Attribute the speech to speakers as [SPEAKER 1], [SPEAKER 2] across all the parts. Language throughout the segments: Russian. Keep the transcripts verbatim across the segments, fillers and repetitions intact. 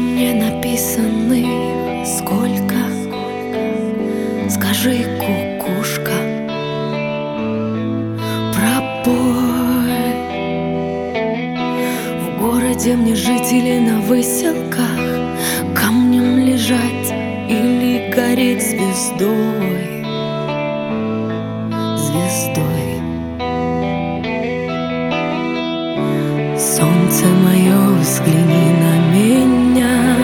[SPEAKER 1] не написанных сколько? Скажи, кукушка, пробой. В городе мне жить или на выселках, камнем лежать или гореть звездой, звездой. Солнце мое, взгляни на меня.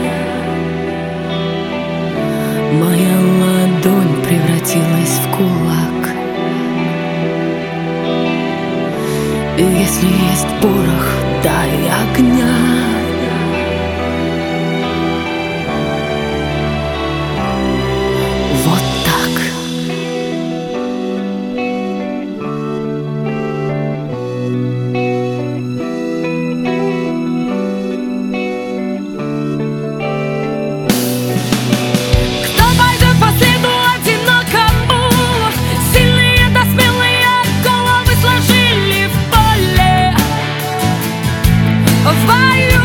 [SPEAKER 1] Моя ладонь превратилась в кулак. И если есть порох, дай огня. Вот так.
[SPEAKER 2] В бою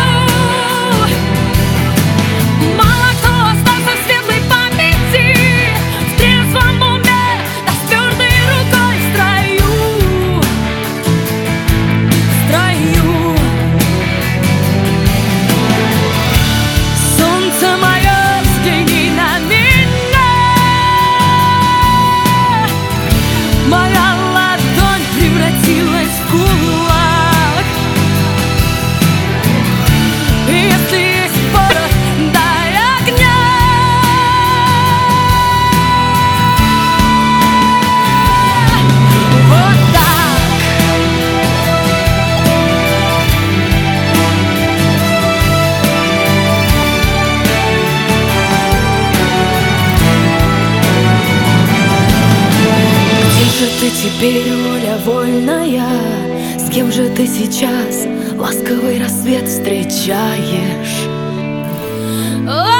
[SPEAKER 2] мало кто остался в светлой памяти, в трезвом уме, да с твердой рукой в строю, в строю. Солнце мое, взгляни на меня. Моя ладонь превратилась в кулак.
[SPEAKER 1] Ты теперь, воля вольная, с кем же ты сейчас ласковый рассвет встречаешь?